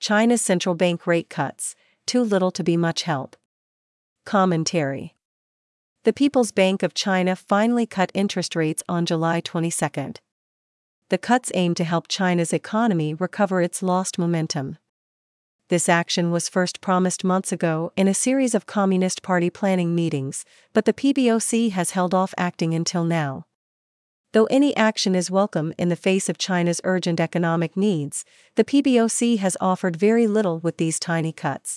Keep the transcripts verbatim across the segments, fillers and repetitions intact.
China's central bank rate cuts, too little to be much help. Commentary. The People's Bank of China finally cut interest rates on July twenty-second. The cuts aim to help China's economy recover its lost momentum. This action was first promised months ago in a series of Communist Party planning meetings, but the P B O C has held off acting until now. Though any action is welcome in the face of China's urgent economic needs, the P B O C has offered very little with these tiny cuts.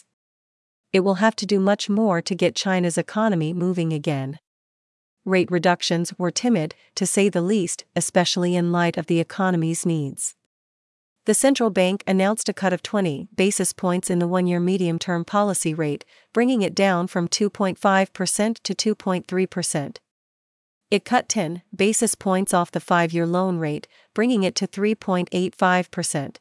It will have to do much more to get China's economy moving again. Rate reductions were timid, to say the least, especially in light of the economy's needs. The central bank announced a cut of twenty basis points in the one-year medium-term policy rate, bringing it down from two point five percent to two point three percent. It cut ten basis points off the five-year loan rate, bringing it to three point eight five percent.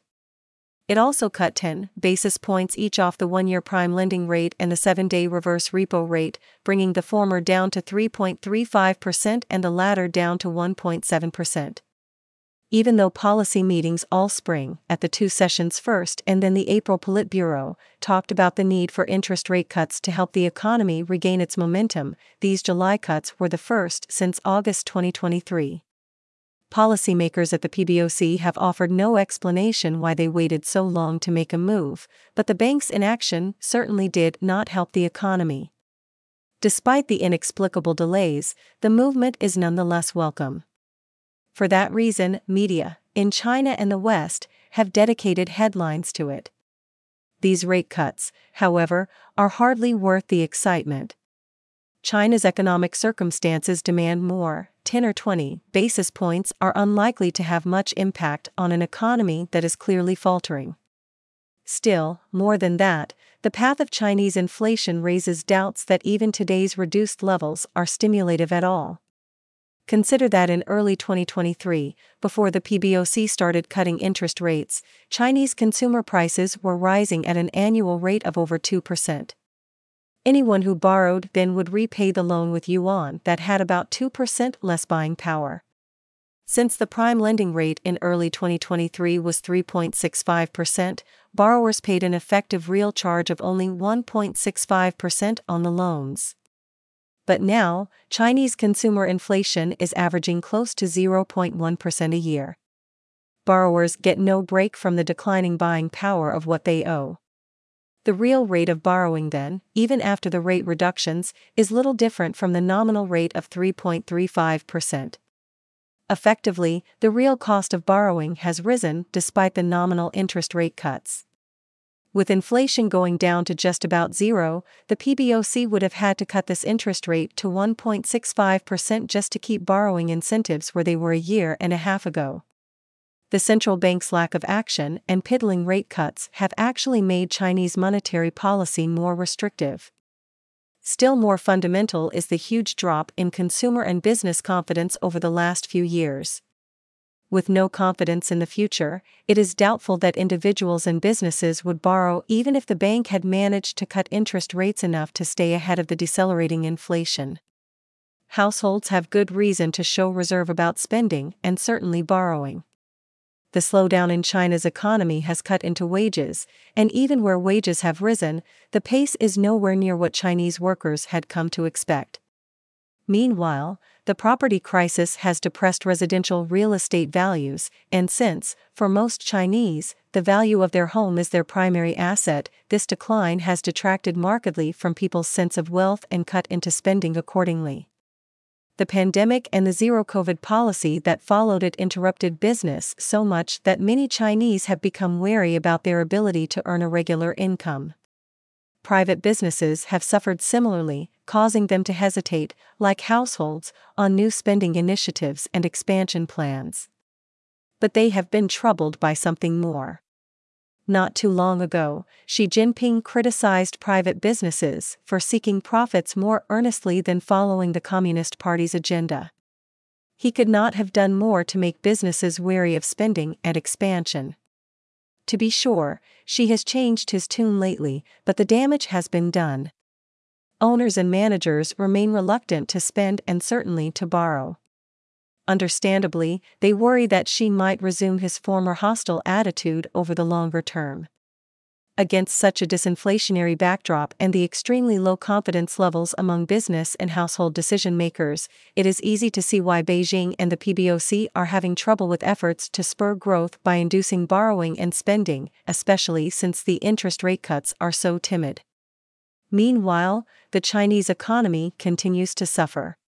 It also cut ten basis points each off the one-year prime lending rate and the seven-day reverse repo rate, bringing the former down to three point three five percent and the latter down to one point seven percent. Even though policy meetings all spring, at the two sessions first and then the April Politburo, talked about the need for interest rate cuts to help the economy regain its momentum, these July cuts were the first since August twenty twenty-three. Policymakers at the P B O C have offered no explanation why they waited so long to make a move, but the bank's inaction certainly did not help the economy. Despite the inexplicable delays, the movement is nonetheless welcome. For that reason, media, in China and the West, have dedicated headlines to it. These rate cuts, however, are hardly worth the excitement. China's economic circumstances demand more. ten or twenty basis points are unlikely to have much impact on an economy that is clearly faltering. Still, more than that, the path of Chinese inflation raises doubts that even today's reduced levels are stimulative at all. Consider that in early twenty twenty-three, before the P B O C started cutting interest rates, Chinese consumer prices were rising at an annual rate of over two percent. Anyone who borrowed then would repay the loan with yuan that had about two percent less buying power. Since the prime lending rate in early twenty twenty-three was three point six five percent, borrowers paid an effective real charge of only one point six five percent on the loans. But now, Chinese consumer inflation is averaging close to zero point one percent a year. Borrowers get no break from the declining buying power of what they owe. The real rate of borrowing then, even after the rate reductions, is little different from the nominal rate of three point three five percent. Effectively, the real cost of borrowing has risen despite the nominal interest rate cuts. With inflation going down to just about zero, the P B O C would have had to cut this interest rate to one point six five percent just to keep borrowing incentives where they were a year and a half ago. The central bank's lack of action and piddling rate cuts have actually made Chinese monetary policy more restrictive. Still more fundamental is the huge drop in consumer and business confidence over the last few years. With no confidence in the future, it is doubtful that individuals and businesses would borrow even if the bank had managed to cut interest rates enough to stay ahead of the decelerating inflation. Households have good reason to show reserve about spending and certainly borrowing. The slowdown in China's economy has cut into wages, and even where wages have risen, the pace is nowhere near what Chinese workers had come to expect. Meanwhile, the property crisis has depressed residential real estate values, and since, for most Chinese, the value of their home is their primary asset, this decline has detracted markedly from people's sense of wealth and cut into spending accordingly. The pandemic and the zero-COVID policy that followed it interrupted business so much that many Chinese have become wary about their ability to earn a regular income. Private businesses have suffered similarly, causing them to hesitate, like households, on new spending initiatives and expansion plans. But they have been troubled by something more. Not too long ago, Xi Jinping criticized private businesses for seeking profits more earnestly than following the Communist Party's agenda. He could not have done more to make businesses wary of spending and expansion. To be sure, Xi has changed his tune lately, but the damage has been done. Owners and managers remain reluctant to spend and certainly to borrow. Understandably, they worry that Xi might resume his former hostile attitude over the longer term. Against such a disinflationary backdrop and the extremely low confidence levels among business and household decision makers, it is easy to see why Beijing and the P B O C are having trouble with efforts to spur growth by inducing borrowing and spending, especially since the interest rate cuts are so timid. Meanwhile, the Chinese economy continues to suffer.